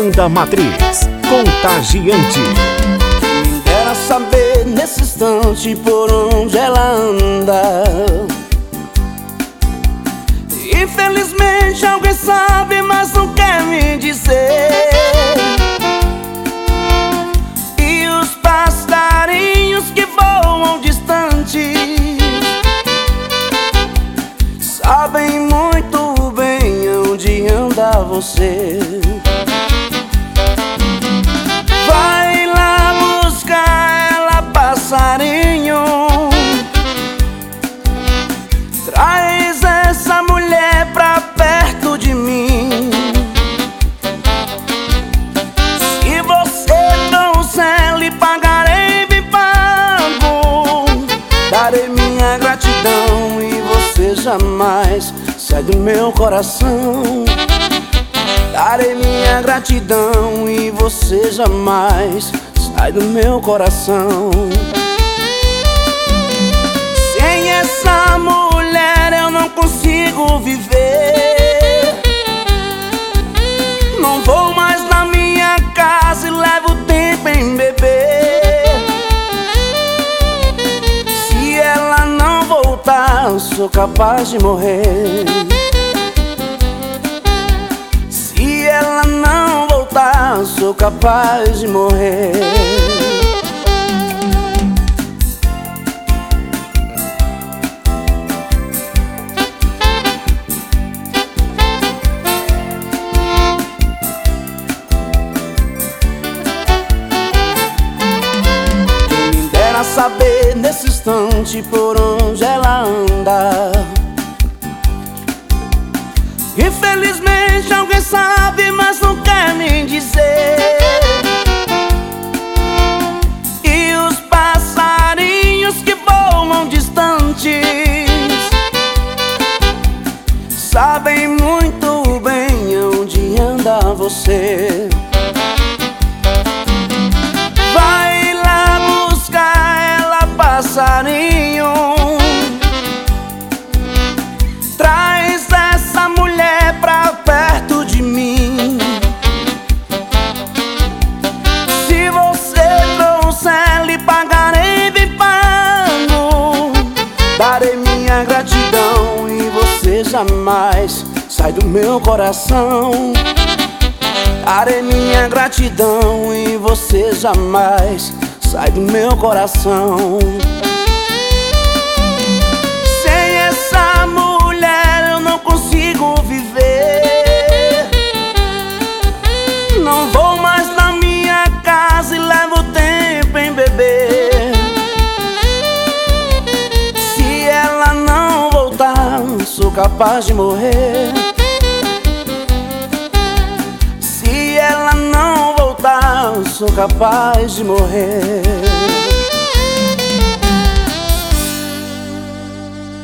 Banda Matriz, Contagiante. Quem dera saber nesse instante por onde ela anda. Infelizmente alguém sabe, mas não quer me dizer. E os passarinhos que voam distantes sabem muito bem onde anda você. Vai lá buscar ela, passarinho. Traz essa mulher pra perto de mim. Se você trouxer, lhe pagarei bem pago. Darei minha gratidão e você jamais sai do meu coração. Darei minha gratidão e você jamais sai do meu coração. Sem essa mulher eu não consigo viver. Não vou mais na minha casa e levo tempo em beber. Se ela não voltar, eu sou capaz de morrer. Se ela não voltar, sou capaz de morrer. Quem me dera saber nesse instante por onde ela anda. Infelizmente alguém sabe, mas não quer me dizer. E os passarinhos que voam distantes sabem muito bem onde anda você. Vai lá buscar ela, passarinho. Traz essa mulher pra perto de mim. Se você trouxer, lhe pagarei bem pago. Darei minha gratidão e você jamais sai do meu coração. Darei minha gratidão e você jamais sai do meu coração. Sem essa mulher eu não consigo viver. Não vou mais na minha casa e levo tempo em beber. Se ela não voltar, sou capaz de morrer. Se ela não voltar, sou capaz de morrer.